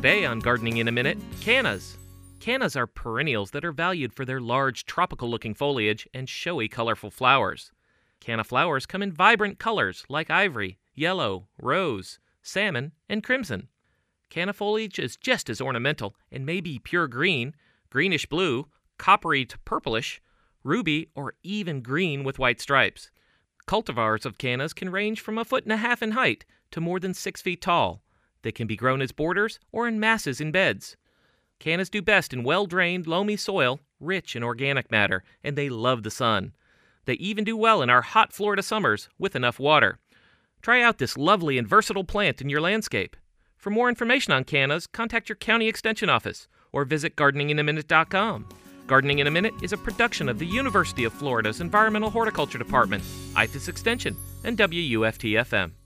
Today on Gardening in a Minute, cannas. Cannas are perennials that are valued for their large, tropical-looking foliage and showy, colorful flowers. Canna flowers come in vibrant colors like ivory, yellow, rose, salmon, and crimson. Canna foliage is just as ornamental and may be pure green, greenish blue, coppery to purplish, ruby, or even green with white stripes. Cultivars of cannas can range from 1.5 feet in height to more than 6 feet tall. They can be grown as borders or in masses in beds. Cannas do best in well-drained, loamy soil, rich in organic matter, and they love the sun. They even do well in our hot Florida summers with enough water. Try out this lovely and versatile plant in your landscape. For more information on cannas, contact your county extension office or visit gardeninginaminute.com. Gardening in a Minute is a production of the University of Florida's Environmental Horticulture Department, IFAS Extension, and WUFT-FM.